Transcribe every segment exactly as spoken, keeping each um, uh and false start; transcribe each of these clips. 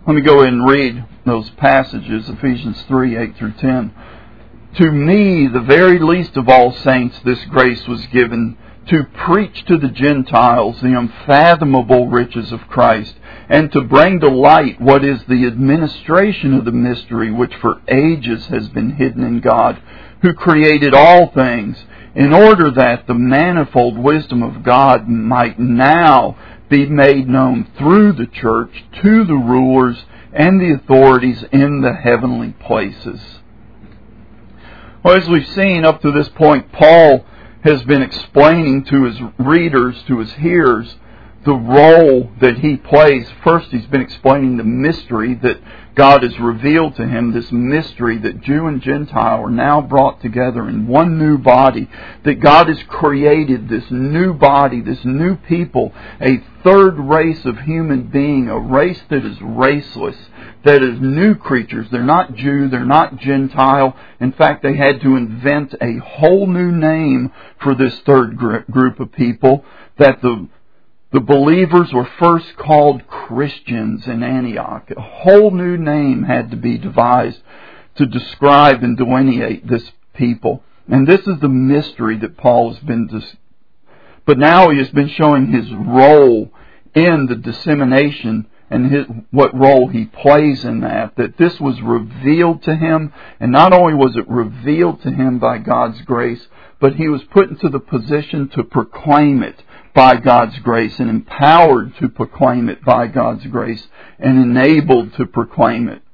Let me go ahead and read those passages, Ephesians three, eight through ten. To me, the very least of all saints, this grace was given to preach to the Gentiles the unfathomable riches of Christ, and to bring to light what is the administration of the mystery which for ages has been hidden in God, who created all things, in order that the manifold wisdom of God might now be made known through the church to the rulers and the authorities in the heavenly places. Well, as we've seen up to this point, Paul has been explaining to his readers, to his hearers, the role that he plays. First, he's been explaining the mystery that God has revealed to him, this mystery that Jew and Gentile are now brought together in one new body, that God has created this new body, this new people, a third race of human being, a race that is raceless, that is new creatures. They're not Jew, they're not Gentile. In fact, they had to invent a whole new name for this third group of people, that the The believers were first called Christians in Antioch. A whole new name had to be devised to describe and delineate this people. And this is the mystery that Paul has been... Dis- but now he has been showing his role in the dissemination and his, what role he plays in that. That this was revealed to him, and not only was it revealed to him by God's grace, but he was put into the position to proclaim it by God's grace, and empowered to proclaim it by God's grace, and enabled to proclaim it.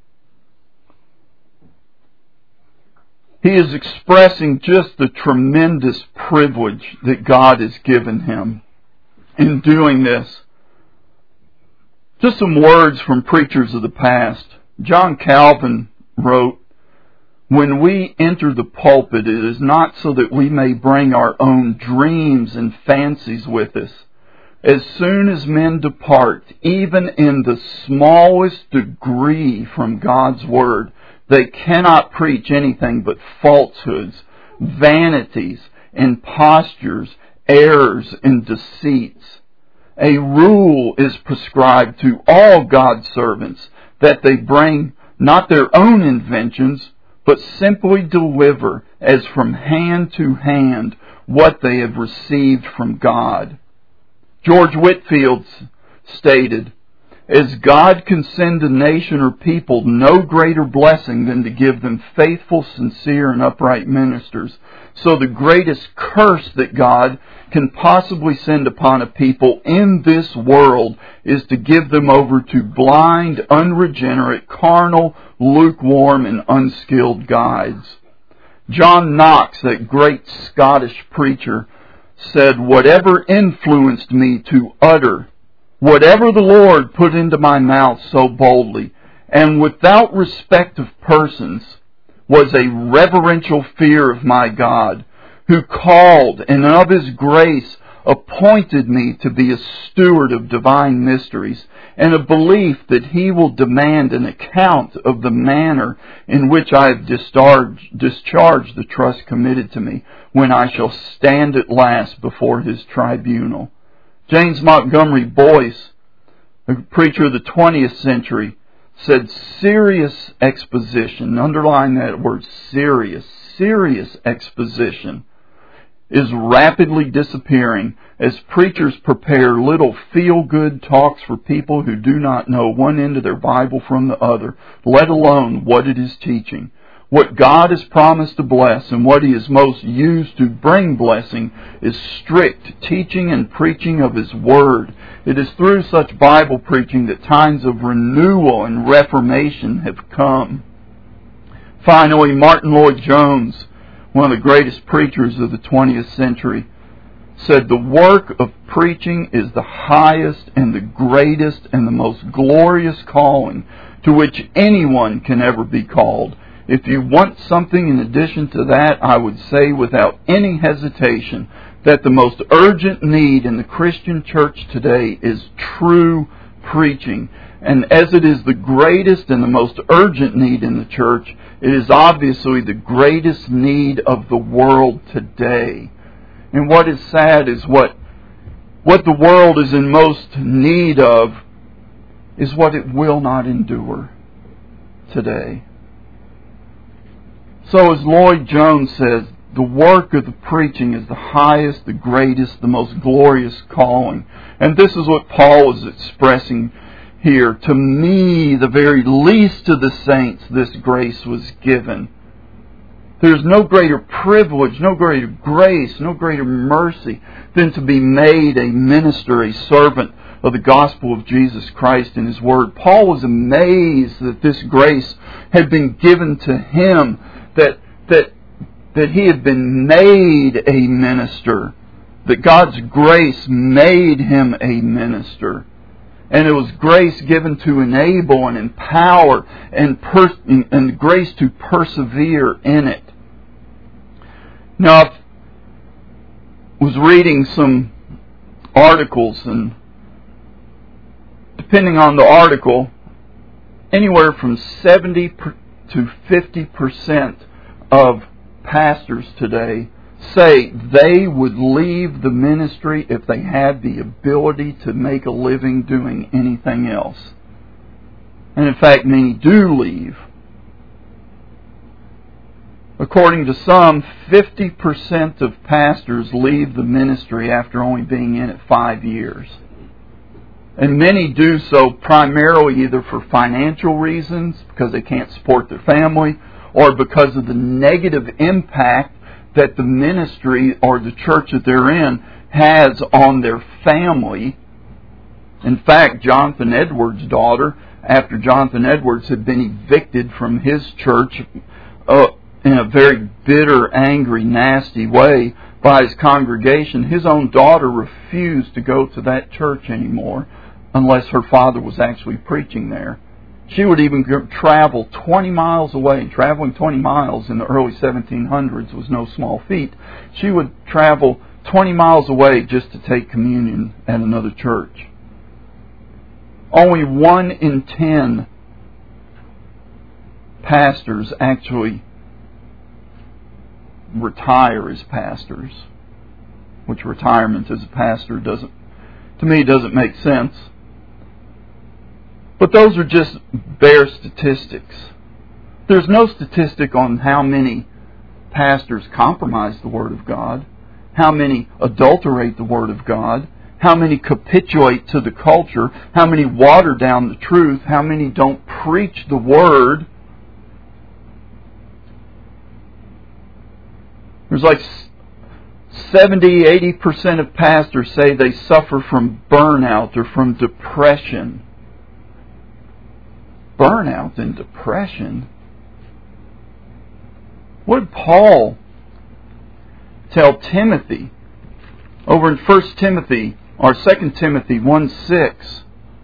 He is expressing just the tremendous privilege that God has given him in doing this. Just some words from preachers of the past. John Calvin wrote, "When we enter the pulpit, it is not so that we may bring our own dreams and fancies with us. As soon as men depart, even in the smallest degree from God's Word, they cannot preach anything but falsehoods, vanities, impostures, errors, and deceits. A rule is prescribed to all God's servants that they bring not their own inventions, but simply deliver as from hand to hand what they have received from God." George Whitefield stated, "As God can send a nation or people no greater blessing than to give them faithful, sincere, and upright ministers, so the greatest curse that God can possibly send upon a people in this world is to give them over to blind, unregenerate, carnal, lukewarm, and unskilled guides." John Knox, that great Scottish preacher, said, "Whatever influenced me to utter, whatever the Lord put into my mouth so boldly, and without respect of persons, was a reverential fear of my God, who called and of His grace appointed me to be a steward of divine mysteries, and a belief that He will demand an account of the manner in which I have discharged, discharged the trust committed to me when I shall stand at last before His tribunal." James Montgomery Boyce, a preacher of the twentieth century, said, "Serious exposition," underline that word, serious, serious exposition, is rapidly disappearing as preachers prepare little feel-good talks for people who do not know one end of their Bible from the other, let alone what it is teaching. What God has promised to bless and what He is most used to bring blessing is strict teaching and preaching of His Word. It is through such Bible preaching that times of renewal and reformation have come. Finally, Martin Lloyd-Jones, one of the greatest preachers of the twentieth century, said, "The work of preaching is the highest and the greatest and the most glorious calling to which anyone can ever be called. If you want something in addition to that, I would say without any hesitation that the most urgent need in the Christian church today is true preaching. And as it is the greatest and the most urgent need in the church, it is obviously the greatest need of the world today." And what is sad is what, what the world is in most need of is what it will not endure today. So as Lloyd Jones says, the work of the preaching is the highest, the greatest, the most glorious calling. And this is what Paul is expressing here. To me, the very least of the saints, this grace was given. There's no greater privilege, no greater grace, no greater mercy than to be made a minister, a servant of the gospel of Jesus Christ and His Word. Paul was amazed that this grace had been given to him, that that that he had been made a minister, that God's grace made him a minister. And it was grace given to enable and empower and, per- and grace to persevere in it. Now, I was reading some articles, and depending on the article, anywhere from seventy to fifty percent of pastors today say they would leave the ministry if they had the ability to make a living doing anything else. And in fact, many do leave. According to some, fifty percent of pastors leave the ministry after only being in it five years. And many do so primarily either for financial reasons, because they can't support their family, or because of the negative impact that the ministry or the church that they're in has on their family. In fact, Jonathan Edwards' daughter, after Jonathan Edwards had been evicted from his church uh, in a very bitter, angry, nasty way by his congregation, his own daughter refused to go to that church anymore unless her father was actually preaching there. She would even travel twenty miles away. And traveling twenty miles in the early seventeen hundreds was no small feat. She would travel twenty miles away just to take communion at another church. Only one in ten pastors actually retire as pastors, which retirement as a pastor doesn't, to me, doesn't make sense. But those are just bare statistics. There's no statistic on how many pastors compromise the Word of God, how many adulterate the Word of God, how many capitulate to the culture, how many water down the truth, how many don't preach the Word. There's like seventy, eighty percent of pastors say they suffer from burnout or from depression. Burnout and depression. What did Paul tell Timothy over in First Timothy or Second Timothy one six?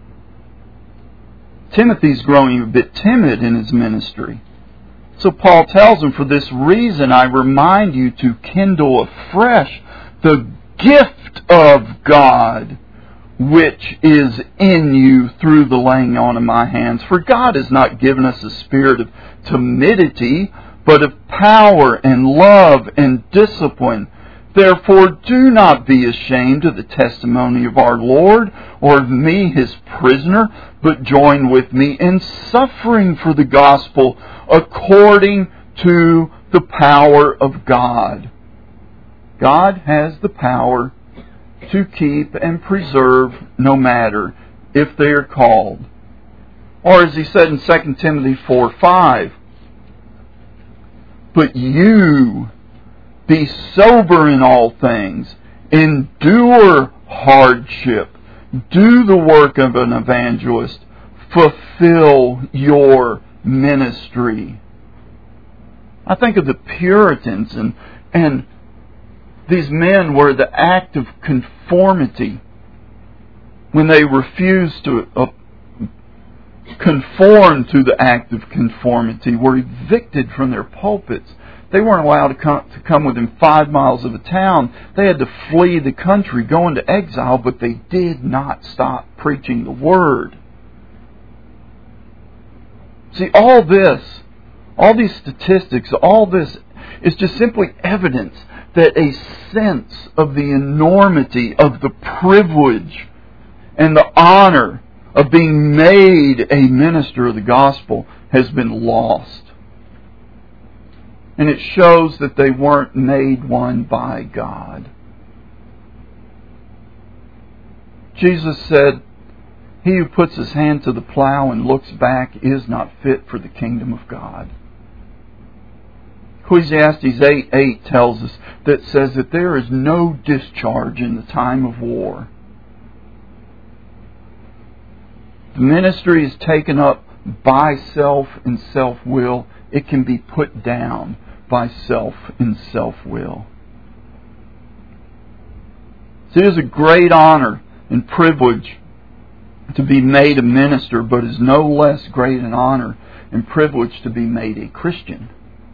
Timothy's growing a bit timid in his ministry. So Paul tells him, for this reason I remind you to kindle afresh the gift of God which is in you through the laying on of my hands. For God has not given us a spirit of timidity, but of power and love and discipline. Therefore do not be ashamed of the testimony of our Lord, or of me his prisoner, but join with me in suffering for the gospel according to the power of God. God has the power to keep and preserve no matter if they are called. Or as he said in Second Timothy four five, but you be sober in all things, endure hardship, do the work of an evangelist, fulfill your ministry. I think of the Puritans, and and these men were the act of conformity. When they refused to uh, conform to the act of conformity, were evicted from their pulpits. They weren't allowed to come, to come within five miles of a town. They had to flee the country, go into exile, but they did not stop preaching the Word. See, all this, all these statistics, all this is just simply evidence that a sense of the enormity of the privilege and the honor of being made a minister of the gospel has been lost. And it shows that they weren't made one by God. Jesus said, "He who puts his hand to the plow and looks back is not fit for the kingdom of God." Ecclesiastes eight eight tells us that says that there is no discharge in the time of war. The ministry is taken up by self and self-will. It can be put down by self and self-will. So it is a great honor and privilege to be made a minister, but is no less great an honor and privilege to be made a Christian.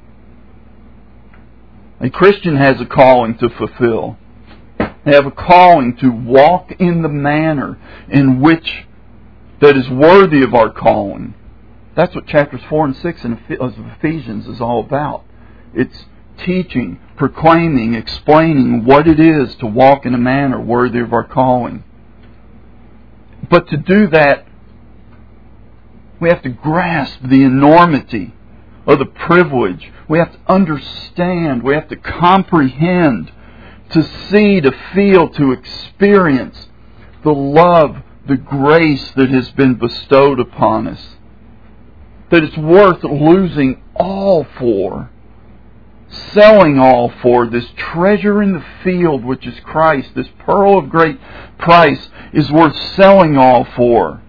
A Christian has a calling to fulfill. They have a calling to walk in the manner in which that is worthy of our calling. That's what chapters four and six of Ephesians is all about. It's teaching, proclaiming, explaining what it is to walk in a manner worthy of our calling. But to do that, we have to grasp the enormity of the privilege. We have to understand, we have to comprehend, to see, to feel, to experience the love, the grace that has been bestowed upon us. That it's worth losing all for, selling all for. This treasure in the field, which is Christ, this pearl of great price, is worth selling all for.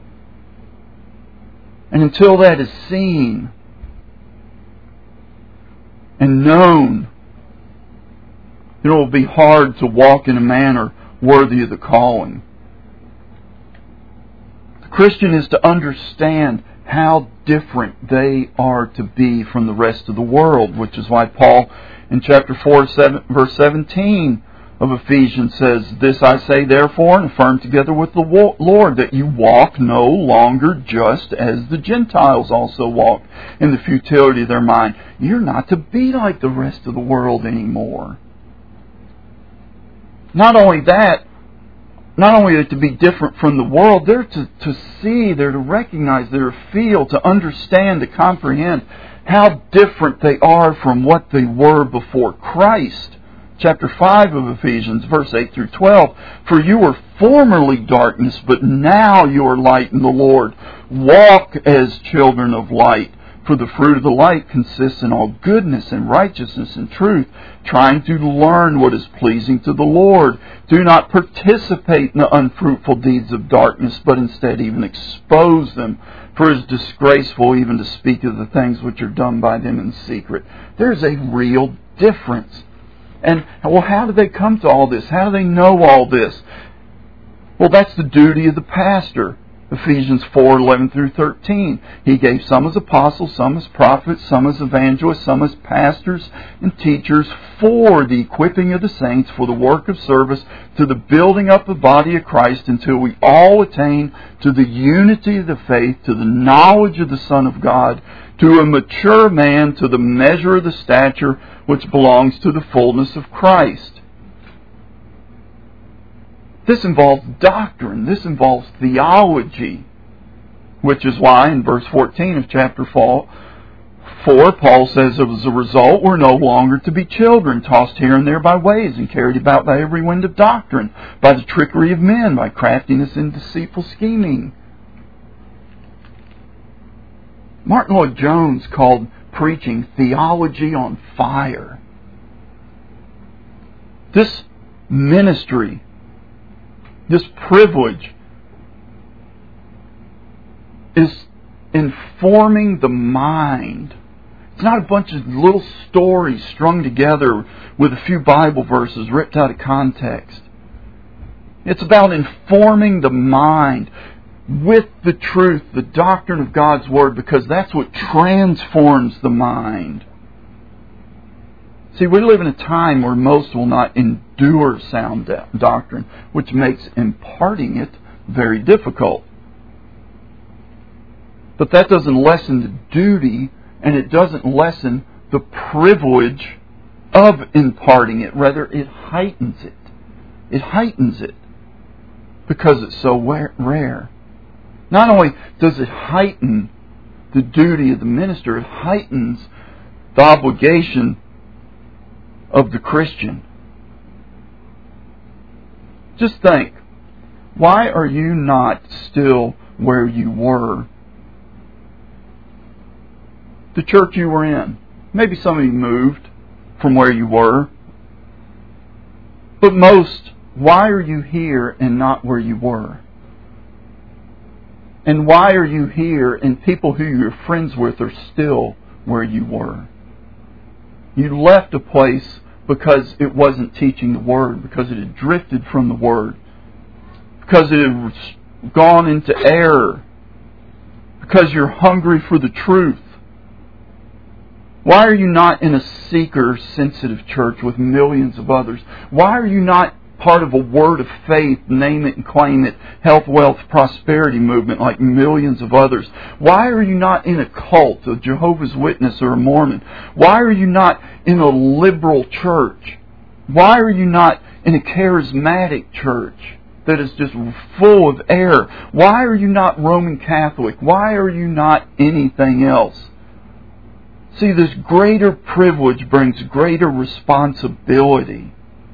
And until that is seen and known, it will be hard to walk in a manner worthy of the calling. The Christian is to understand how different they are to be from the rest of the world, which is why Paul in chapter four, seven, verse seventeen of Ephesians says, "This I say therefore, and affirm together with the Lord, that you walk no longer just as the Gentiles also walk in the futility of their mind." You're not to be like the rest of the world anymore. Not only that, not only are they to be different from the world, they're to, to see, they're to recognize, they're to feel, to understand, to comprehend how different they are from what they were before Christ. Chapter five of Ephesians, verse eight through twelve. "For you were formerly darkness, but now you are light in the Lord. Walk as children of light. For the fruit of the light consists in all goodness and righteousness and truth, trying to learn what is pleasing to the Lord. Do not participate in the unfruitful deeds of darkness, but instead even expose them. For it is disgraceful even to speak of the things which are done by them in secret." There's a real difference. And, well, how do they come to all this? How do they know all this? Well, that's the duty of the pastor. Ephesians four, eleven through thirteen. "He gave some as apostles, some as prophets, some as evangelists, some as pastors and teachers for the equipping of the saints, for the work of service, to the building up the body of Christ, until we all attain to the unity of the faith, to the knowledge of the Son of God, to a mature man, to the measure of the stature which belongs to the fullness of Christ." This involves doctrine. This involves theology. Which is why in verse fourteen of chapter four, Paul says, "As a result, we're no longer to be children, tossed here and there by waves, and carried about by every wind of doctrine, by the trickery of men, by craftiness and deceitful scheming." Martin Lloyd-Jones called preaching theology on fire. This ministry, this privilege, is informing the mind. It's not a bunch of little stories strung together with a few Bible verses ripped out of context. It's about informing the mind with the truth, the doctrine of God's Word, because that's what transforms the mind. See, we live in a time where most will not endure sound doctrine, which makes imparting it very difficult. But that doesn't lessen the duty, and it doesn't lessen the privilege of imparting it. Rather, it heightens it. It heightens it because it's so rare. Not only does it heighten the duty of the minister, it heightens the obligation of the Christian. Just think, why are you not still where you were? The church you were in. Maybe some of you moved from where you were. But most, why are you here and not where you were? And why are you here and people who you're friends with are still where you were? You left a place because it wasn't teaching the Word, because it had drifted from the Word, because it had gone into error, because you're hungry for the truth. Why are you not in a seeker-sensitive church with millions of others? Why are you not part of a word of faith, name it and claim it, health, wealth, prosperity movement like millions of others? Why are you not in a cult, a Jehovah's Witness or a Mormon? Why are you not in a liberal church? Why are you not in a charismatic church that is just full of error? Why are you not Roman Catholic? Why are you not anything else? See, this greater privilege brings greater responsibility.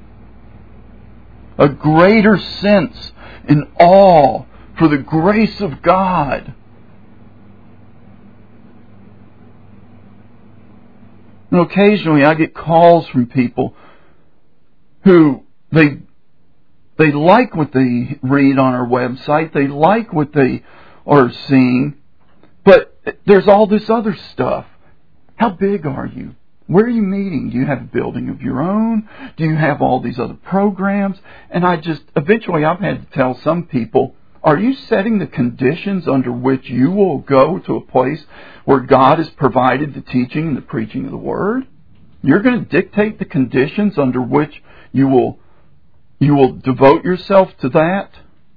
A greater sense and awe for the grace of God. And occasionally I get calls from people who they they like what they read on our website, they like what they are seeing, but there's all this other stuff. How big are you? Where are you meeting? Do you have a building of your own? Do you have all these other programs? And I just, eventually I've had to tell some people, are you setting the conditions under which you will go to a place where God has provided the teaching and the preaching of the Word? You're going to dictate the conditions under which you will, you will devote yourself to that?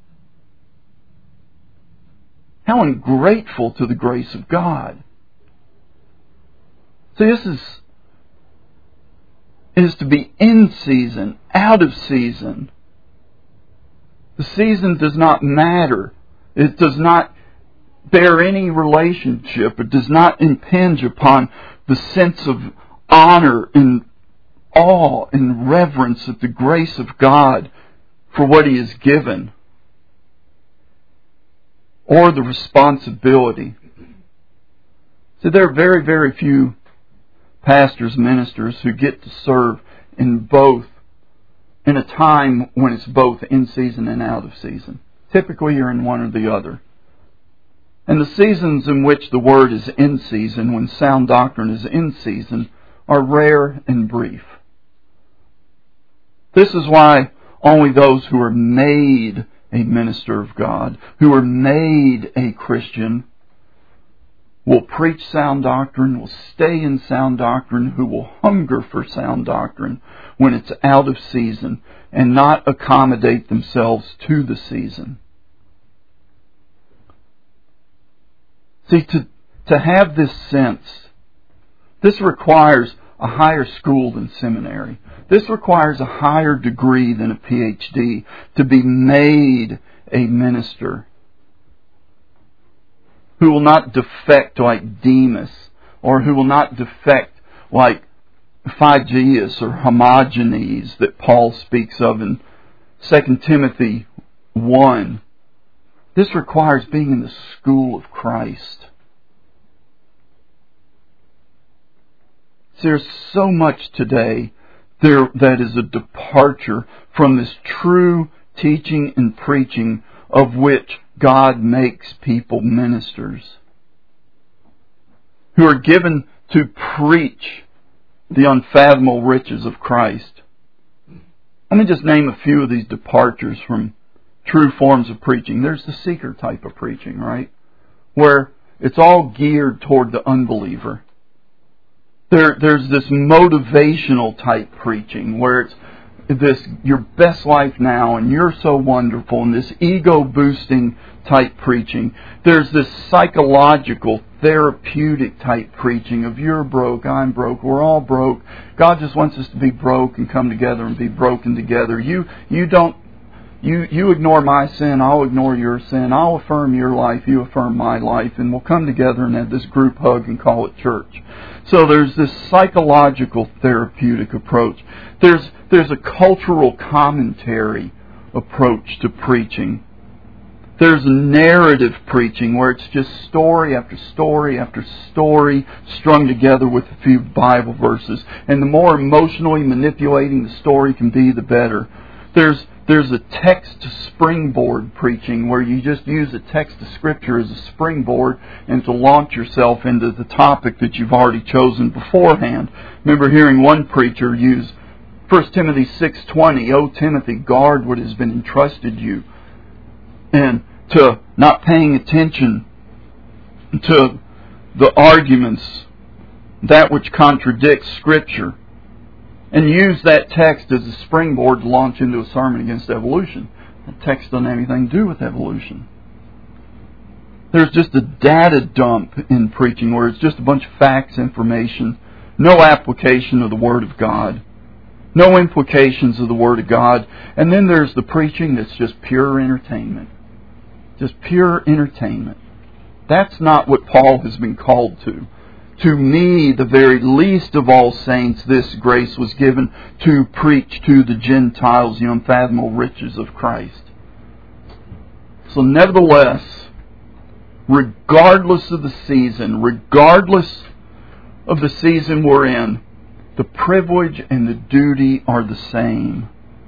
How ungrateful to the grace of God. See, this is is to be in season, out of season. The season does not matter. It does not bear any relationship. It does not impinge upon the sense of honor and awe and reverence at the grace of God for what He has given, or the responsibility. So there are very, very few pastors, ministers who get to serve in both, in a time when it's both in season and out of season. Typically you're in one or the other. And the seasons in which the Word is in season, when sound doctrine is in season, are rare and brief. This is why only those who are made a minister of God, who are made a Christian, will preach sound doctrine, will stay in sound doctrine, who will hunger for sound doctrine when it's out of season and not accommodate themselves to the season. See, to, to have this sense, this requires a higher school than seminary. This requires a higher degree than a P H D to be made a minister, who will not defect like Demas, or who will not defect like Phygeus or Hermogenes that Paul speaks of in Second Timothy one. This requires being in the school of Christ. There's so much today there that is a departure from this true teaching and preaching of which God makes people ministers, who are given to preach the unfathomable riches of Christ. Let me just name a few of these departures from true forms of preaching. There's the seeker type of preaching, right? Where it's all geared toward the unbeliever. There, there's this motivational type preaching where it's this, your best life now, and you're so wonderful, and this ego-boosting type preaching. There's this psychological, therapeutic type preaching of you're broke, I'm broke, we're all broke. God just wants us to be broke and come together and be broken together. You, you don't, You you ignore my sin, I'll ignore your sin. I'll affirm your life, you affirm my life, and we'll come together and have this group hug and call it church. So there's this psychological therapeutic approach. There's there's a cultural commentary approach to preaching. There's narrative preaching where it's just story after story after story strung together with a few Bible verses. And the more emotionally manipulating the story can be, the better. There's there's a text springboard preaching where you just use a text of Scripture as a springboard and to launch yourself into the topic that you've already chosen beforehand. Remember hearing one preacher use First Timothy six twenty, O Timothy, guard what has been entrusted you. And to not paying attention to the arguments, that which contradicts Scripture, and use that text as a springboard to launch into a sermon against evolution. That text doesn't have anything to do with evolution. There's just a data dump in preaching where it's just a bunch of facts, information, no application of the Word of God, no implications of the Word of God, and then there's the preaching that's just pure entertainment. Just pure entertainment. That's not what Paul has been called to. To me, the very least of all saints, this grace was given to preach to the Gentiles the unfathomable riches of Christ. So nevertheless, regardless of the season, regardless of the season we're in, the privilege and the duty are the same.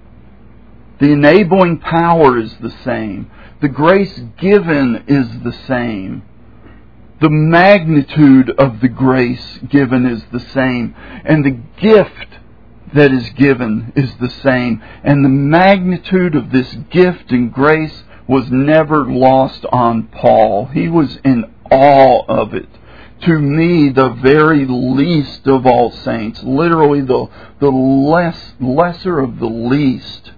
The enabling power is the same. The grace given is the same. The magnitude of the grace given is the same. And the gift that is given is the same. And the magnitude of this gift and grace was never lost on Paul. He was in awe of it. To me, the very least of all saints, literally the, the less, lesser of the least,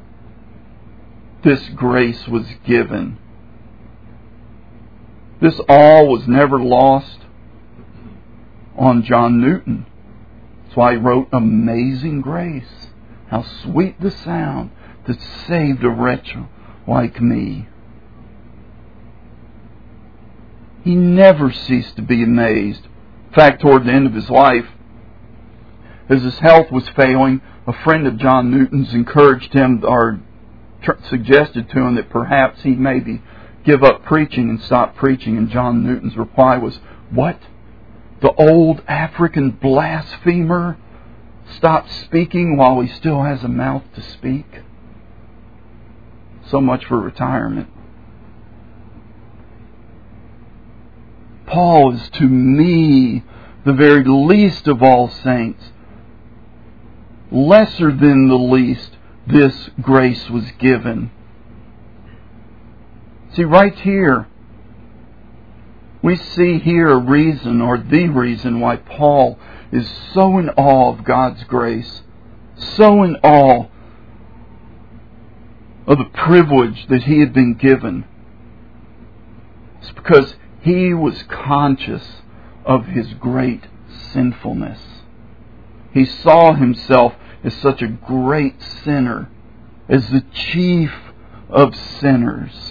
this grace was given. This all was never lost on John Newton. That's why he wrote Amazing Grace. How sweet the sound that saved a wretch like me. He never ceased to be amazed. In fact, toward the end of his life, as his health was failing, a friend of John Newton's encouraged him, or suggested to him, that perhaps he maybe give up preaching and stop preaching. And John Newton's reply was, "What? The old African blasphemer stopped speaking while he still has a mouth to speak?" So much for retirement. Paul is to me the very least of all saints. Lesser than the least, this grace was given. See, right here, we see here a reason, or the reason, why Paul is so in awe of God's grace, so in awe of the privilege that he had been given. It's because he was conscious of his great sinfulness. He saw himself as such a great sinner, as the chief of sinners.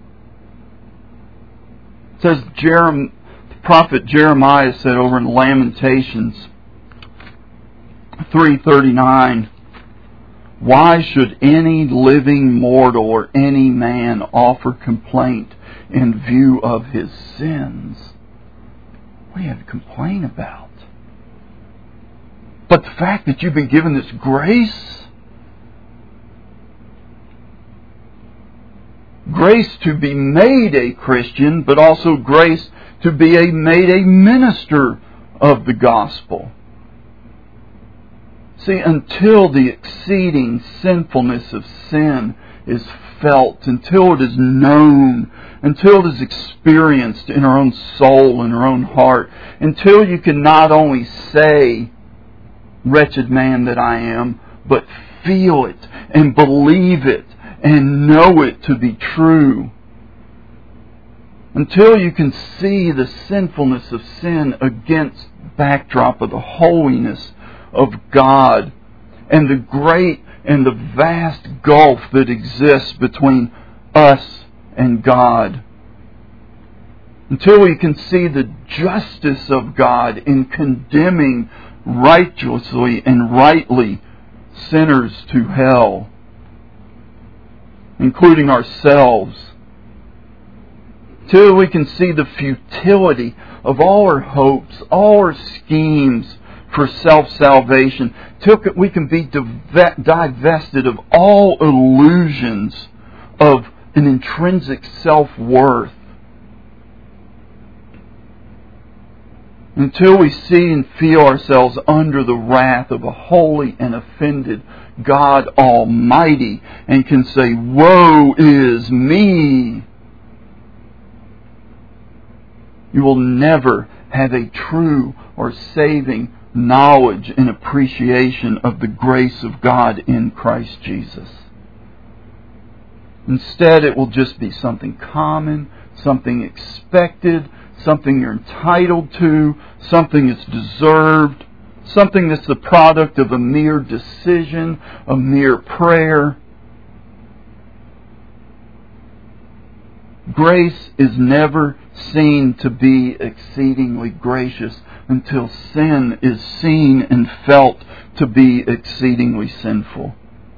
It says, Jerem, the prophet Jeremiah said over in Lamentations three thirty-nine, "Why should any living mortal or any man offer complaint in view of his sins?" What do you have to complain about? But the fact that you've been given this grace, grace to be made a Christian, but also grace to be a, made a minister of the gospel. See, until the exceeding sinfulness of sin is felt, until it is known, until it is experienced in our own soul and our own heart, until you can not only say, "Wretched man that I am," but feel it and believe it and know it to be true. Until you can see the sinfulness of sin against the backdrop of the holiness of God and the great and the vast gulf that exists between us and God. Until we can see the justice of God in condemning righteously and rightly sinners to hell, including ourselves. Till we can see the futility of all our hopes, all our schemes for self-salvation, till we can be divested of all illusions of an intrinsic self-worth. Until we see and feel ourselves under the wrath of a holy and offended God Almighty and can say, "Woe is me!" You will never have a true or saving knowledge and appreciation of the grace of God in Christ Jesus. Instead, it will just be something common, something expected, something you're entitled to, something that's deserved, something that's the product of a mere decision, a mere prayer. Grace is never seen to be exceedingly gracious until sin is seen and felt to be exceedingly sinful.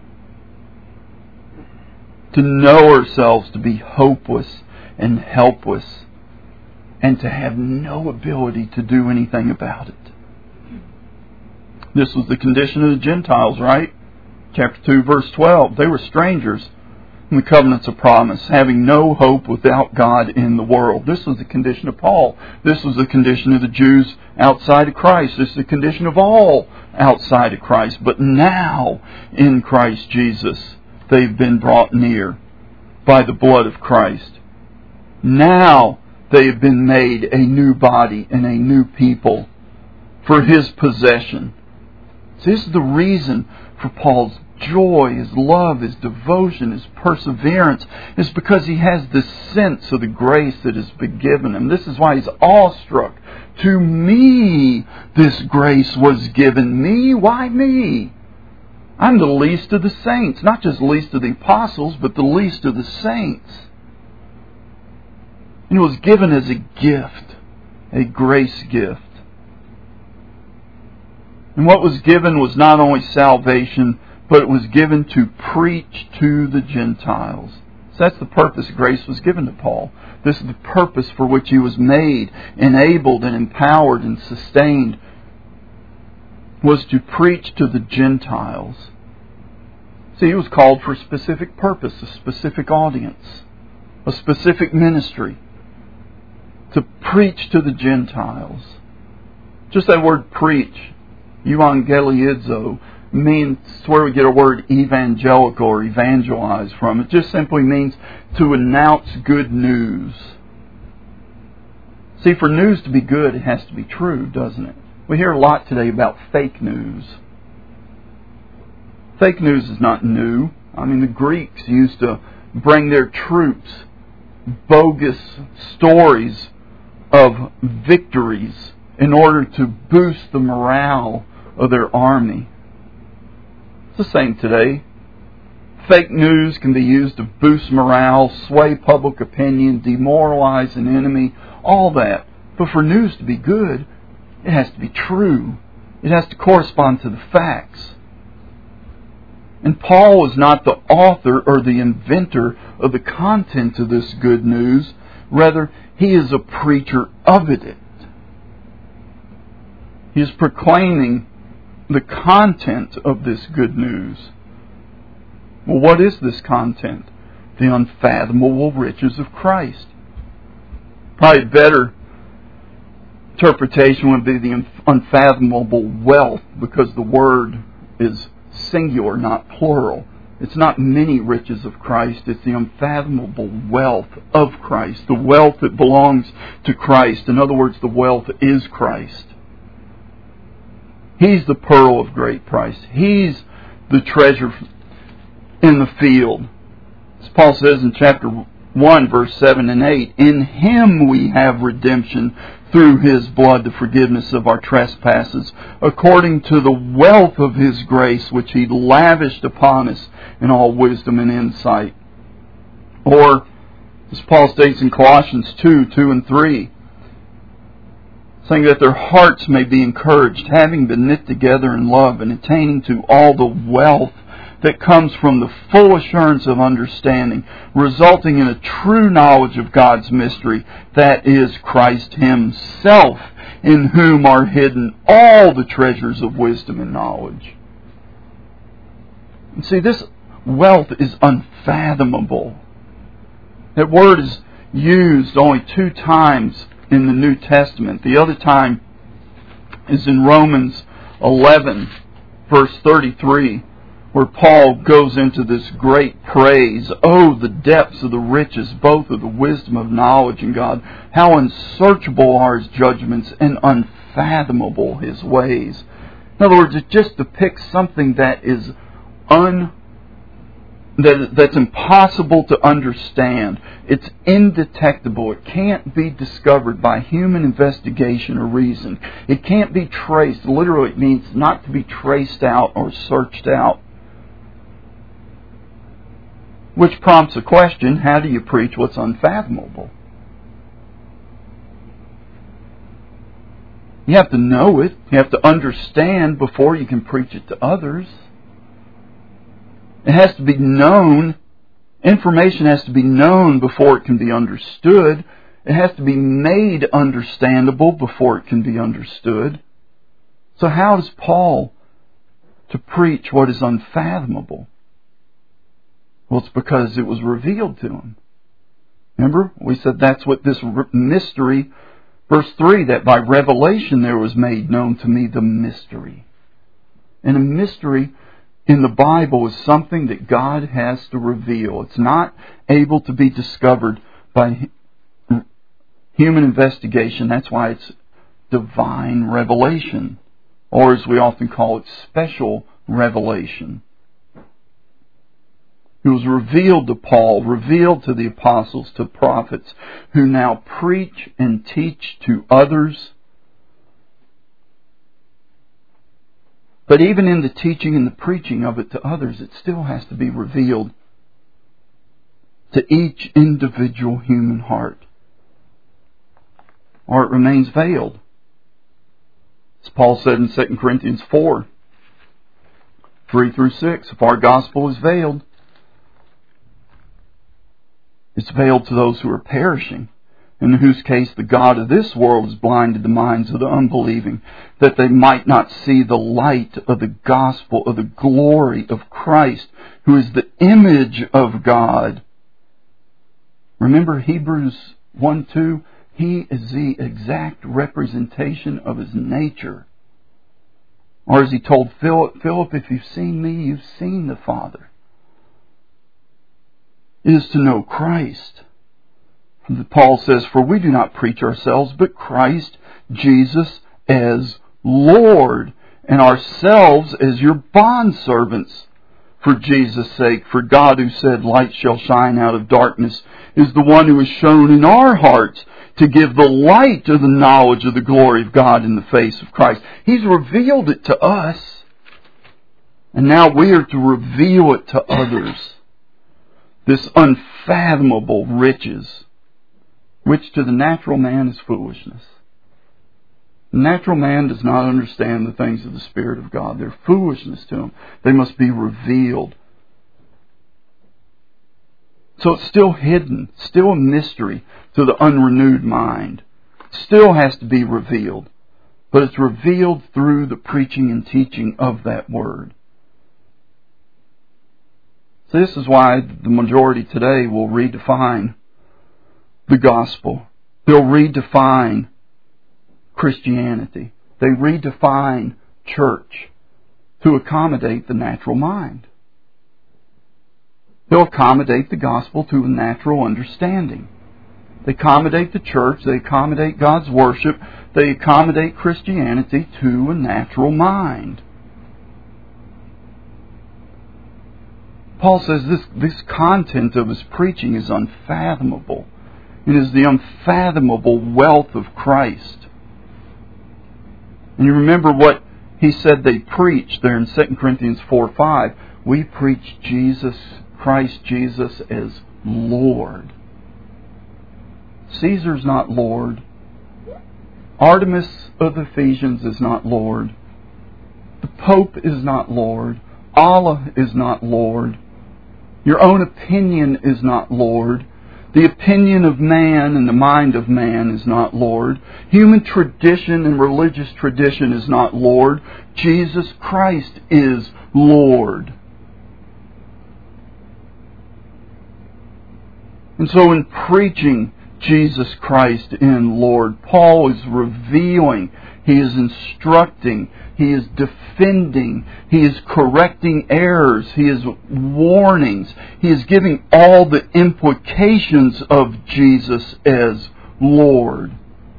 To know ourselves to be hopeless and helpless, and to have no ability to do anything about it. This was the condition of the Gentiles, right? Chapter two, verse twelve. They were strangers in the covenants of promise, having no hope without God in the world. This was the condition of Paul. This was the condition of the Jews outside of Christ. This is the condition of all outside of Christ. But now, in Christ Jesus, they've been brought near by the blood of Christ. Now, they have been made a new body and a new people for His possession. So this is the reason for Paul's joy, his love, his devotion, his perseverance, is because he has this sense of the grace that has been given him. This is why he's awestruck. To me, this grace was given. Me? Why me? I'm the least of the saints. Not just least of the apostles, but the least of the saints. And it was given as a gift, a grace gift. And what was given was not only salvation, but it was given to preach to the Gentiles. So that's the purpose grace was given to Paul. This is the purpose for which he was made, enabled and empowered and sustained, was to preach to the Gentiles. See, he was called for a specific purpose, a specific audience, a specific ministry, to preach to the Gentiles. Just that word preach, euangelizo, means where we get our word evangelical or evangelize from. It just simply means to announce good news. See, for news to be good, it has to be true, doesn't it? We hear a lot today about fake news. Fake news is not new. I mean, the Greeks used to bring their troops bogus stories of victories in order to boost the morale of their army. It's the same today. Fake news can be used to boost morale, sway public opinion, demoralize an enemy, all that. But for news to be good, it has to be true. It has to correspond to the facts. And Paul is not the author or the inventor of the content of this good news. Rather, he is a preacher of it. He is proclaiming the content of this good news. Well, what is this content? The unfathomable riches of Christ. Probably a better interpretation would be the unfathomable wealth, because the word is singular, not plural. It's not many riches of Christ. It's the unfathomable wealth of Christ. The wealth that belongs to Christ. In other words, the wealth is Christ. He's the pearl of great price. He's the treasure in the field. As Paul says in chapter one, verse seven and eight. In Him we have redemption through His blood, the forgiveness of our trespasses, according to the wealth of His grace, which He lavished upon us in all wisdom and insight. Or, as Paul states in Colossians two, two and three, saying that their hearts may be encouraged, having been knit together in love, and attaining to all the wealth that comes from the full assurance of understanding, resulting in a true knowledge of God's mystery, that is Christ Himself, in whom are hidden all the treasures of wisdom and knowledge. And see, this wealth is unfathomable. That word is used only two times in the New Testament. The other time is in Romans eleven, verse thirty-three, where Paul goes into this great praise. Oh, the depths of the riches, both of the wisdom of knowledge in God. How unsearchable are His judgments and unfathomable His ways. In other words, it just depicts something that is un that that's impossible to understand. It's indetectable. It can't be discovered by human investigation or reason. It can't be traced. Literally, it means not to be traced out or searched out. Which prompts a question, how do you preach what's unfathomable? You have to know it. You have to understand before you can preach it to others. It has to be known. Information has to be known before it can be understood. It has to be made understandable before it can be understood. So how is Paul to preach what is unfathomable? Well, it's because it was revealed to him. Remember, we said that's what this mystery, verse three, that by revelation there was made known to me the mystery. And a mystery in the Bible is something that God has to reveal. It's not able to be discovered by human investigation. That's why it's divine revelation, or as we often call it, special revelation. It was revealed to Paul, revealed to the apostles, to prophets, who now preach and teach to others. But even in the teaching and the preaching of it to others, it still has to be revealed to each individual human heart, or it remains veiled. As Paul said in Second Corinthians four, three through six, if our gospel is veiled, it's veiled to those who are perishing, in whose case the God of this world has blinded the minds of the unbelieving, that they might not see the light of the gospel of the glory of Christ, who is the image of God. Remember Hebrews one two? He is the exact representation of His nature. Or as He told Philip, Philip, if you've seen me, you've seen the Father. It is to know Christ. Paul says, for we do not preach ourselves, but Christ Jesus as Lord, and ourselves as your bondservants for Jesus' sake. For God, who said, light shall shine out of darkness, is the one who has shown in our hearts to give the light of the knowledge of the glory of God in the face of Christ. He's revealed it to us, and now we are to reveal it to others. This unfathomable riches, which to the natural man is foolishness. The natural man does not understand the things of the Spirit of God. They're foolishness to him. They must be revealed. So it's still hidden, still a mystery to the unrenewed mind. Still has to be revealed. But it's revealed through the preaching and teaching of that Word. So this is why the majority today will redefine the gospel. They'll redefine Christianity. They redefine church to accommodate the natural mind. They'll accommodate the gospel to a natural understanding. They accommodate the church. They accommodate God's worship. They accommodate Christianity to a natural mind. Paul says this, this content of his preaching is unfathomable. It is the unfathomable wealth of Christ. And you remember what he said they preached there in Second Corinthians four five. We preach Jesus, Christ Jesus as Lord. Caesar's not Lord. Artemis of Ephesians is not Lord. The Pope is not Lord. Allah is not Lord. Your own opinion is not Lord. The opinion of man and the mind of man is not Lord. Human tradition and religious tradition is not Lord. Jesus Christ is Lord. And so in preaching Jesus Christ in Lord, Paul is revealing, he is instructing, he is defending, he is correcting errors, he is warnings, he is giving all the implications of Jesus as Lord.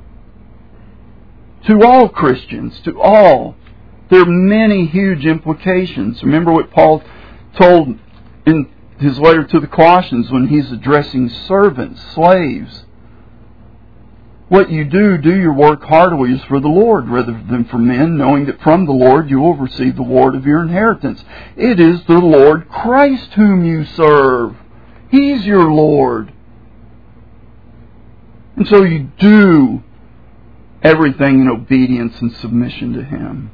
To all Christians, to all. There are many huge implications. Remember what Paul told in his letter to the Colossians when he's addressing servants, slaves. What you do, do your work heartily as for the Lord rather than for men, knowing that from the Lord you will receive the reward of your inheritance. It is the Lord Christ whom you serve. He's your Lord. And so you do everything in obedience and submission to Him.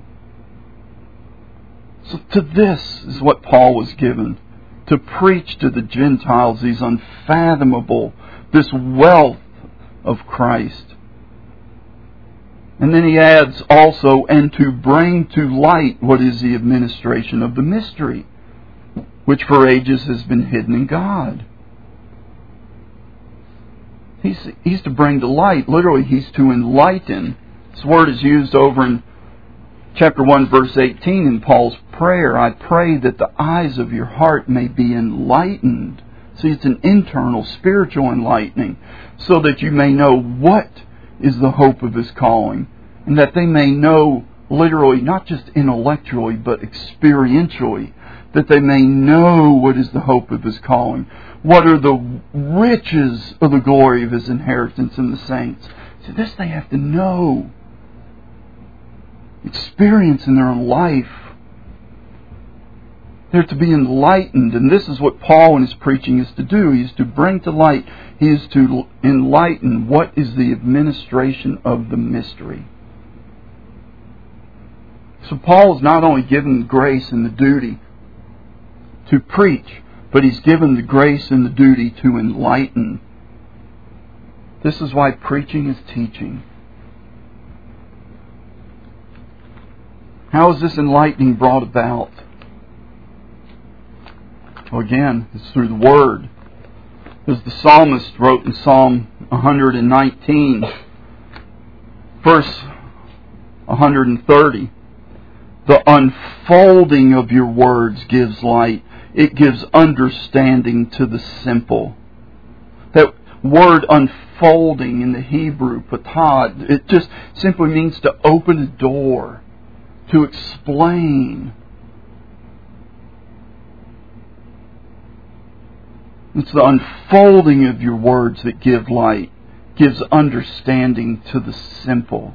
So to this is what Paul was given, to preach to the Gentiles these unfathomable, this wealth of Christ. And then he adds also, and to bring to light what is the administration of the mystery, which for ages has been hidden in God. He's, he's to bring to light, literally he's to enlighten. This word is used over in chapter one, verse eighteen in Paul's prayer. I pray that the eyes of your heart may be enlightened. See, it's an internal, spiritual enlightening, so that you may know what is the hope of His calling, and that they may know literally, not just intellectually, but experientially, that they may know what is the hope of His calling. What are the riches of the glory of His inheritance in the saints? See, this they have to know, experience in their own life. They're to be enlightened, and this is what Paul in his preaching is to do. He is to bring to light, he is to enlighten what is the administration of the mystery. So Paul is not only given the grace and the duty to preach, but he's given the grace and the duty to enlighten. This is why preaching is teaching. How is this enlightening brought about? Well, again, it's through the Word. As the psalmist wrote in Psalm one nineteen, verse one thirty, the unfolding of your words gives light. It gives understanding to the simple. That word unfolding in the Hebrew, patad, it just simply means to open a door, to explain. It's the unfolding of your words that give light, gives understanding to the simple.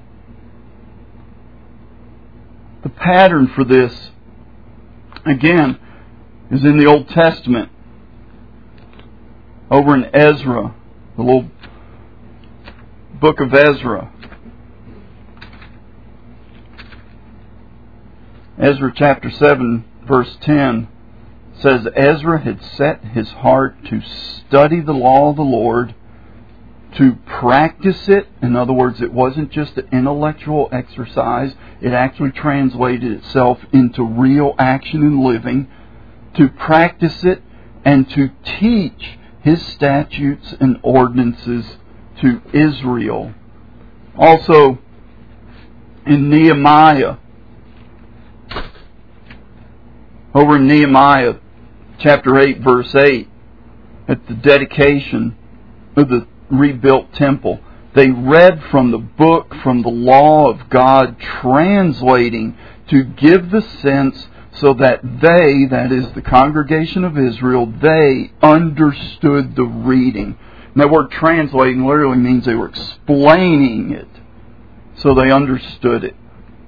The pattern for this, again, is in the Old Testament. Over in Ezra, the little book of Ezra. Ezra chapter seven, verse ten. Says Ezra had set his heart to study the law of the Lord, to practice it. In other words, it wasn't just an intellectual exercise. It actually translated itself into real action and living. To practice it and to teach His statutes and ordinances to Israel. Also, in Nehemiah, over in Nehemiah chapter eight, verse eight, at the dedication of the rebuilt temple, they read from the book, from the law of God, translating to give the sense so that they, that is the congregation of Israel, they understood the reading. And that word translating literally means they were explaining it, so they understood it.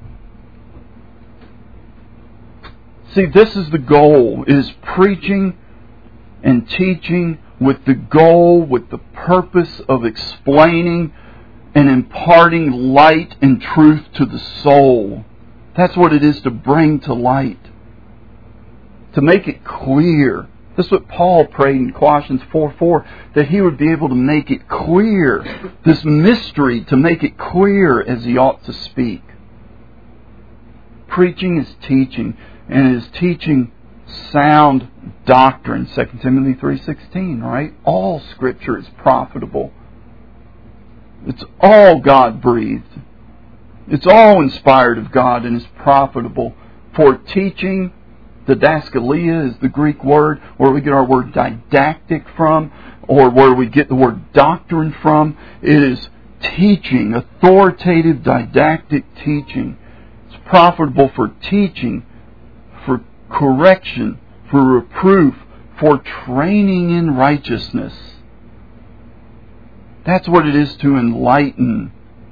See, this is the goal, is preaching and teaching with the goal, with the purpose of explaining and imparting light and truth to the soul. That's what it is to bring to light. To make it clear. That's what Paul prayed in Colossians four four, that he would be able to make it clear. This mystery, to make it clear as he ought to speak. Preaching is teaching, and it is teaching sound doctrine. Second Timothy three sixteen, right? All Scripture is profitable. It's all God-breathed. It's all inspired of God and is profitable for teaching. Didaskalia is the Greek word where we get our word didactic from, or where we get the word doctrine from. It is teaching, authoritative, didactic teaching. It's profitable for teaching, for correction, for reproof, for training in righteousness. That's what it is to enlighten.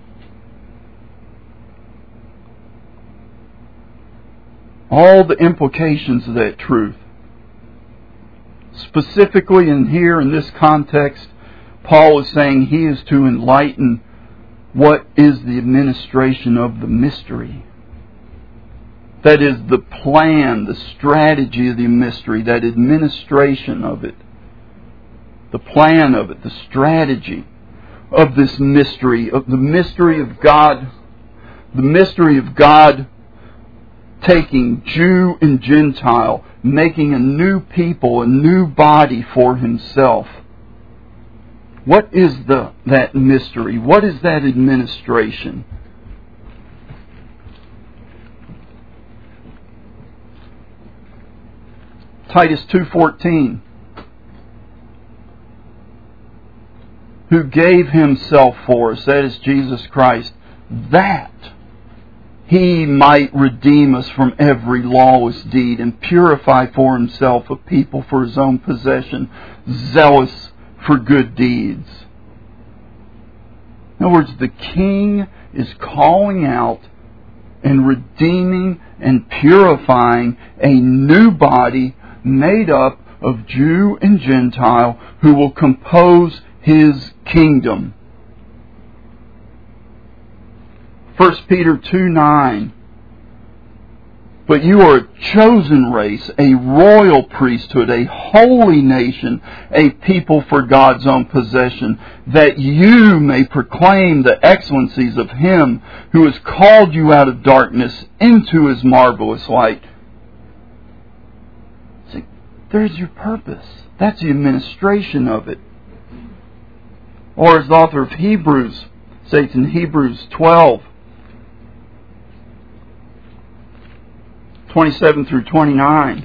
All the implications of that truth. Specifically in here, in this context, Paul is saying he is to enlighten what is the administration of the mystery. That is the plan, the strategy of the mystery, that administration of it. The plan of it, the strategy of this mystery, of the mystery of God, the mystery of God taking Jew and Gentile, making a new people, a new body for Himself. What is the that mystery? What is that administration? Titus two fourteen. Who gave Himself for us, that is Jesus Christ, that He might redeem us from every lawless deed and purify for Himself a people for His own possession, zealous for good deeds. In other words, the King is calling out and redeeming and purifying a new body made up of Jew and Gentile who will compose His kingdom. First Peter two nine. But you are a chosen race, a royal priesthood, a holy nation, a people for God's own possession, that you may proclaim the excellencies of Him who has called you out of darkness into His marvelous light. See, there's your purpose. That's the administration of it. Or as the author of Hebrews states in Hebrews twelve, twenty-seven through twenty-nine.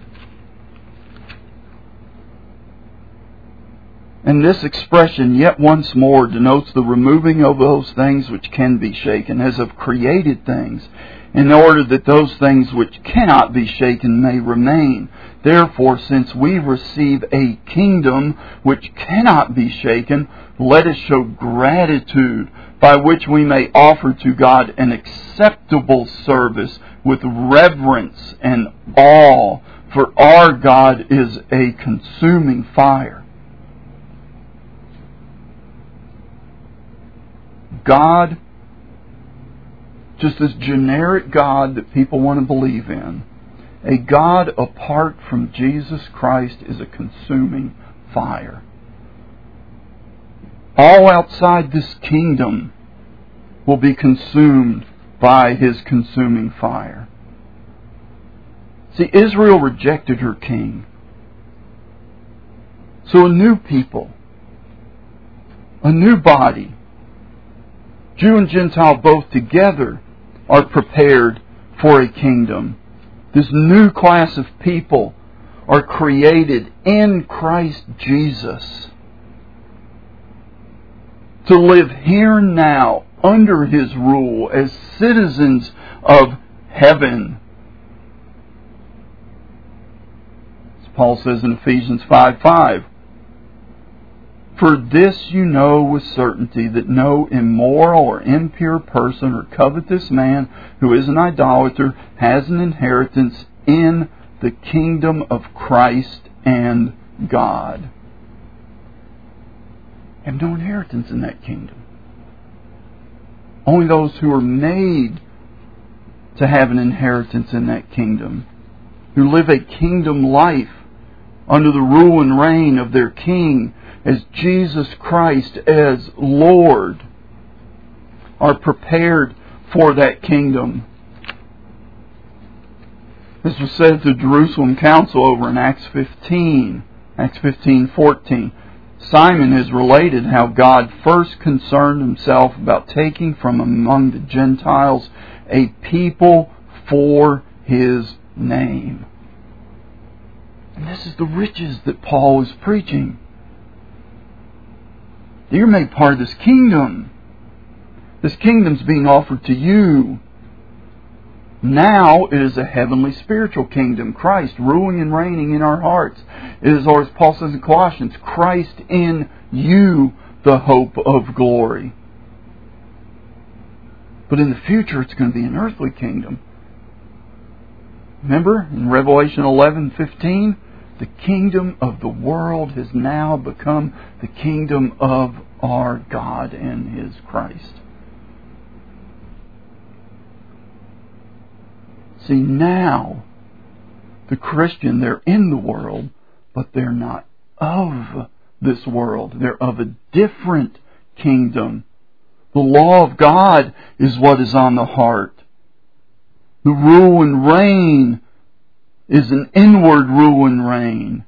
And this expression, yet once more, denotes the removing of those things which can be shaken, as of created things, in order that those things which cannot be shaken may remain. Therefore, since we receive a kingdom which cannot be shaken, let us show gratitude, by which we may offer to God an acceptable service with reverence and awe, for our God is a consuming fire. God, just this generic God that people want to believe in, a God apart from Jesus Christ is a consuming fire. All outside this kingdom will be consumed by His consuming fire. See, Israel rejected her king. So a new people, a new body, Jew and Gentile both together, are prepared for a kingdom. This new class of people are created in Christ Jesus to live here and now under His rule as citizens of heaven. Paul says in Ephesians five five, "For this you know with certainty, that no immoral or impure person or covetous man who is an idolater has an inheritance in the kingdom of Christ and God." You have no inheritance in that kingdom. Only those who are made to have an inheritance in that kingdom, who live a kingdom life under the rule and reign of their King as Jesus Christ as Lord, are prepared for that kingdom. This was said at the Jerusalem Council over in Acts fifteen, Acts fifteen fourteen. Simon has related how God first concerned Himself about taking from among the Gentiles a people for His name. And this is the riches that Paul is preaching. You're made part of this kingdom. This kingdom's being offered to you. Now it is a heavenly spiritual kingdom. Christ ruling and reigning in our hearts. It is, or as Paul says in Colossians, Christ in you, the hope of glory. But in the future it's going to be an earthly kingdom. Remember in Revelation eleven fifteen, the kingdom of the world has now become the kingdom of our God and His Christ. See, now, the Christian, they're in the world, but they're not of this world. They're of a different kingdom. The law of God is what is on the heart. The rule and reign is an inward rule and reign.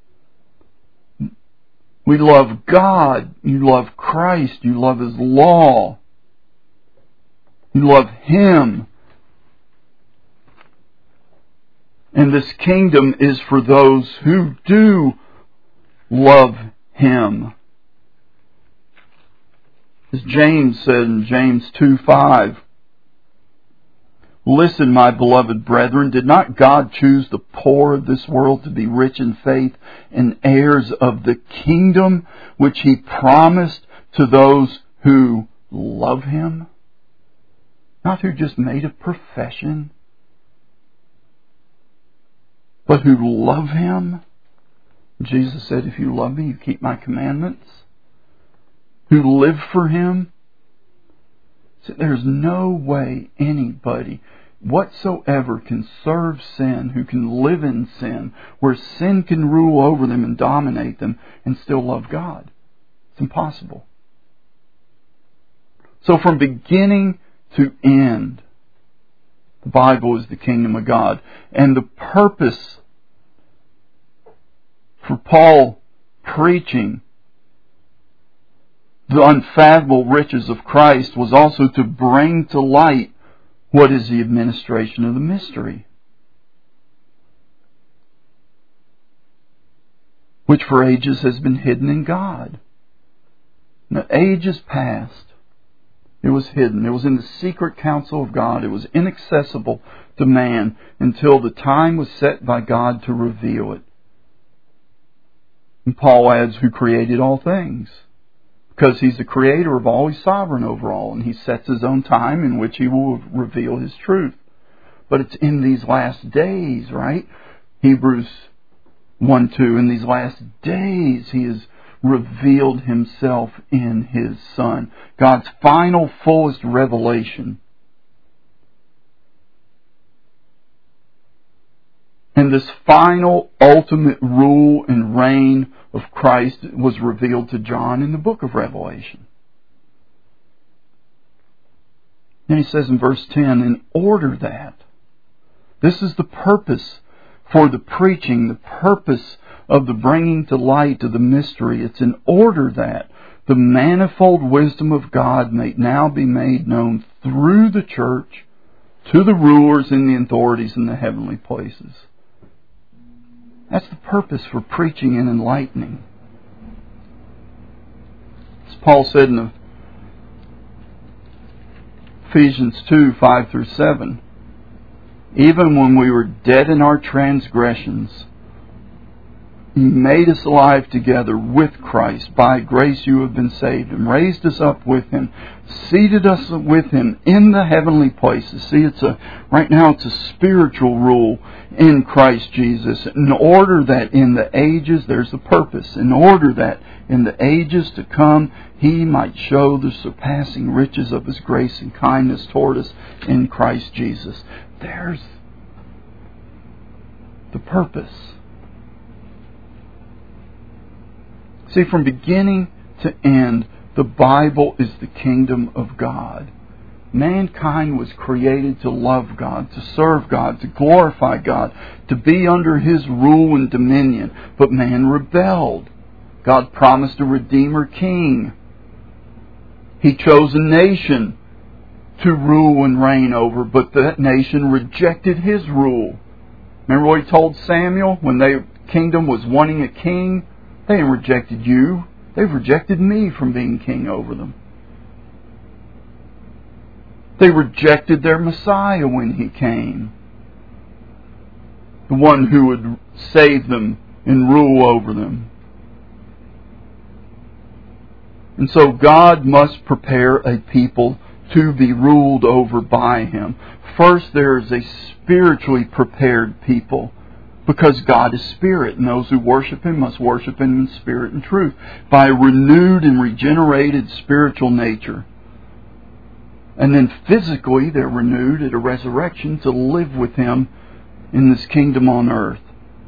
We love God. You love Christ. You love His law. You love Him. And this kingdom is for those who do love Him. As James said in James two five, "Listen, my beloved brethren, did not God choose the poor of this world to be rich in faith and heirs of the kingdom which He promised to those who love Him?" Not who just made a profession, but who love Him. Jesus said, "If you love me, you keep my commandments." Who live for Him. So there's no way anybody whatsoever can serve sin, who can live in sin, where sin can rule over them and dominate them, and still love God. It's impossible. So from beginning to end, the Bible is the kingdom of God. And the purpose for Paul preaching the unfathomable riches of Christ was also to bring to light what is the administration of the mystery, which for ages has been hidden in God. Now, ages past, it was hidden. It was in the secret counsel of God. It was inaccessible to man until the time was set by God to reveal it. And Paul adds, who created all things. Because He's the creator of all, He's sovereign over all, and He sets His own time in which He will reveal His truth. But it's in these last days, right? Hebrews one two, in these last days He has revealed Himself in His Son. God's final, fullest revelation. And this final, ultimate rule and reign of Christ was revealed to John in the book of Revelation. Then he says in verse ten, in order that, this is the purpose for the preaching, the purpose of the bringing to light of the mystery. It's in order that the manifold wisdom of God may now be made known through the church to the rulers and the authorities in the heavenly places. That's the purpose for preaching and enlightening. As Paul said in Ephesians two, five through seven, even when we were dead in our transgressions, He made us alive together with Christ. By grace you have been saved, and raised us up with Him, seated us with Him in the heavenly places. See, it's a right now it's a spiritual rule in Christ Jesus. In order that in the ages, there's a purpose. In order that in the ages to come, He might show the surpassing riches of His grace and kindness toward us in Christ Jesus. There's the purpose. See, from beginning to end, the Bible is the kingdom of God. Mankind was created to love God, to serve God, to glorify God, to be under His rule and dominion. But man rebelled. God promised a Redeemer King. He chose a nation to rule and reign over, but that nation rejected His rule. Remember what He told Samuel when their kingdom was wanting a king? They ain't rejected you. They've rejected me from being king over them. They rejected their Messiah when He came. The one who would save them and rule over them. And so God must prepare a people to be ruled over by Him. First, there is a spiritually prepared people. Because God is Spirit, and those who worship Him must worship Him in spirit and truth, by a renewed and regenerated spiritual nature. And then physically they're renewed at a resurrection to live with Him in this kingdom on earth.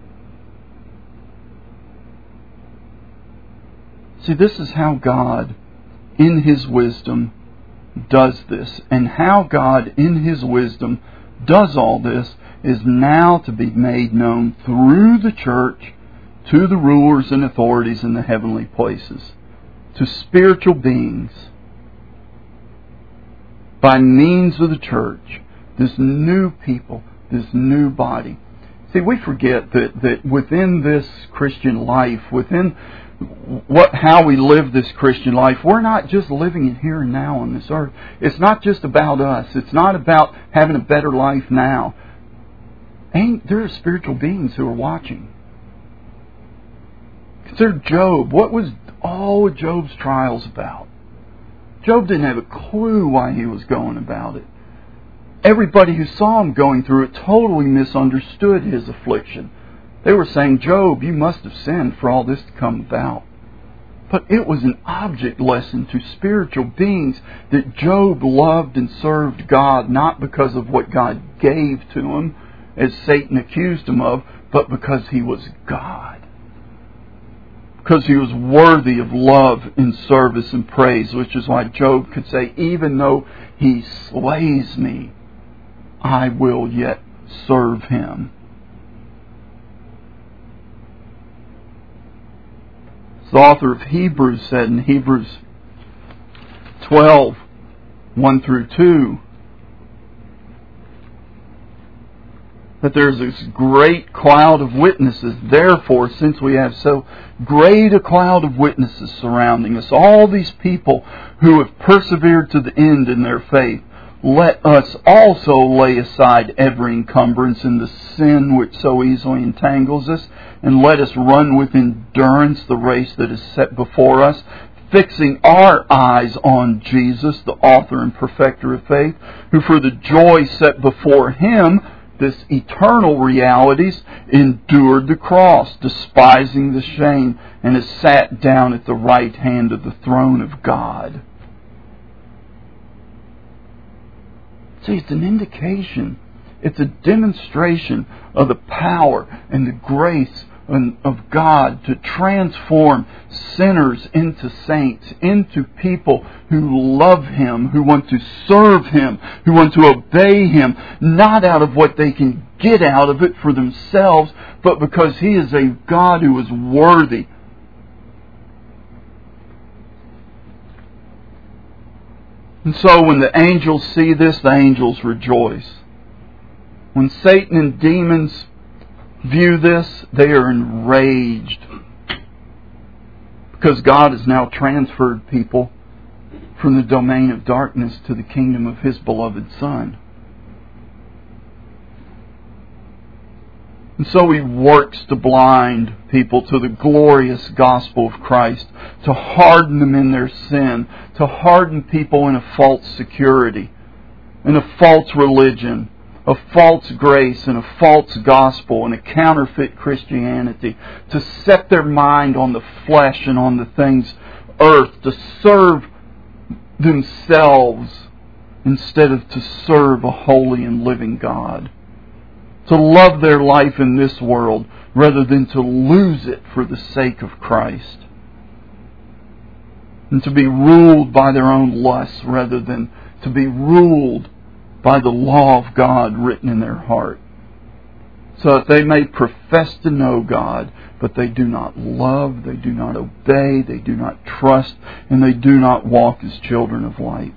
See, this is how God, in His wisdom, does this. And how God, in His wisdom, does all this is now to be made known through the church to the rulers and authorities in the heavenly places, to spiritual beings, by means of the church, this new people, this new body. See, we forget that, that within this Christian life, within what how we live this Christian life, we're not just living in here and now on this earth. It's not just about us. It's not about having a better life now. Ain't there are spiritual beings who are watching. Consider Job. What was all of Job's trials about? Job didn't have a clue why he was going about it. Everybody who saw him going through it totally misunderstood his affliction. They were saying, Job, you must have sinned for all this to come about. But it was an object lesson to spiritual beings that Job loved and served God, not because of what God gave to him, as Satan accused him of, but because he was God. Because he was worthy of love and service and praise, which is why Job could say, even though he slays me, I will yet serve him. The author of Hebrews said in Hebrews twelve, one through two, that there's this great cloud of witnesses. Therefore, since we have so great a cloud of witnesses surrounding us, all these people who have persevered to the end in their faith, let us also lay aside every encumbrance and the sin which so easily entangles us, and let us run with endurance the race that is set before us, fixing our eyes on Jesus, the author and perfecter of faith, who for the joy set before Him, this eternal realities, endured the cross, despising the shame, and has sat down at the right hand of the throne of God. See, it's an indication, it's a demonstration of the power and the grace of God to transform sinners into saints, into people who love Him, who want to serve Him, who want to obey Him, not out of what they can get out of it for themselves, but because He is a God who is worthy. And so when the angels see this, the angels rejoice. When Satan and demons view this, they are enraged. Because God has now transferred people from the domain of darkness to the kingdom of His beloved Son. And so He works to blind people to the glorious gospel of Christ, to harden them in their sin, to harden people in a false security, in a false religion, a false grace, and a false gospel, and a counterfeit Christianity, to set their mind on the flesh and on the things earth, to serve themselves instead of to serve a holy and living God. To love their life in this world rather than to lose it for the sake of Christ. And to be ruled by their own lusts rather than to be ruled by the law of God written in their heart. So that they may profess to know God, but they do not love, they do not obey, they do not trust, and they do not walk as children of light.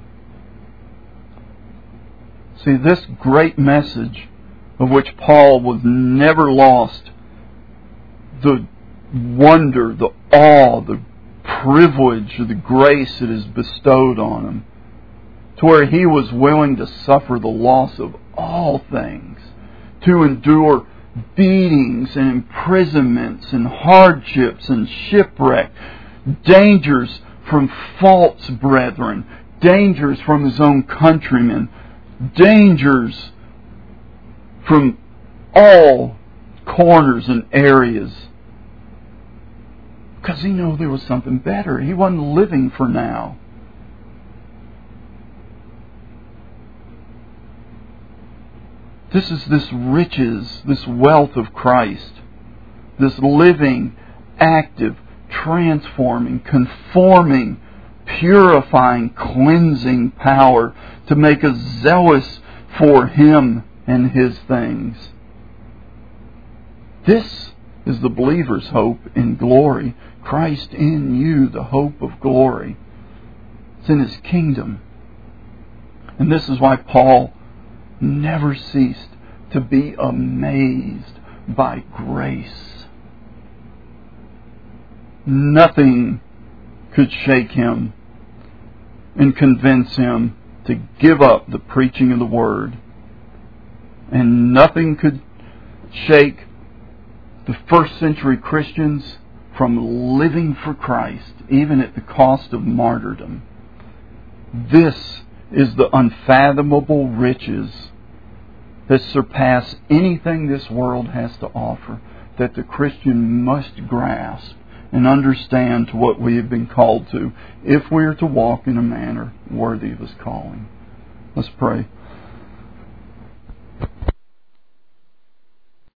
See, this great message of which Paul was never lost, the wonder, the awe, the privilege, the grace that is bestowed on him, to where he was willing to suffer the loss of all things, to endure beatings and imprisonments and hardships and shipwreck, dangers from false brethren, dangers from his own countrymen, dangers from all corners and areas. Because he knew there was something better. He wasn't living for now. This is this riches, this wealth of Christ. This living, active, transforming, conforming, purifying, cleansing power to make us zealous for Him and His things. This is the believer's hope in glory. Christ in you, the hope of glory. It's in His kingdom. And this is why Paul never ceased to be amazed by grace. Nothing could shake him and convince him to give up the preaching of the Word. And nothing could shake the first century Christians from living for Christ, even at the cost of martyrdom. This is the unfathomable riches that surpass anything this world has to offer, that the Christian must grasp and understand to what we have been called to, if we are to walk in a manner worthy of His calling. Let's pray.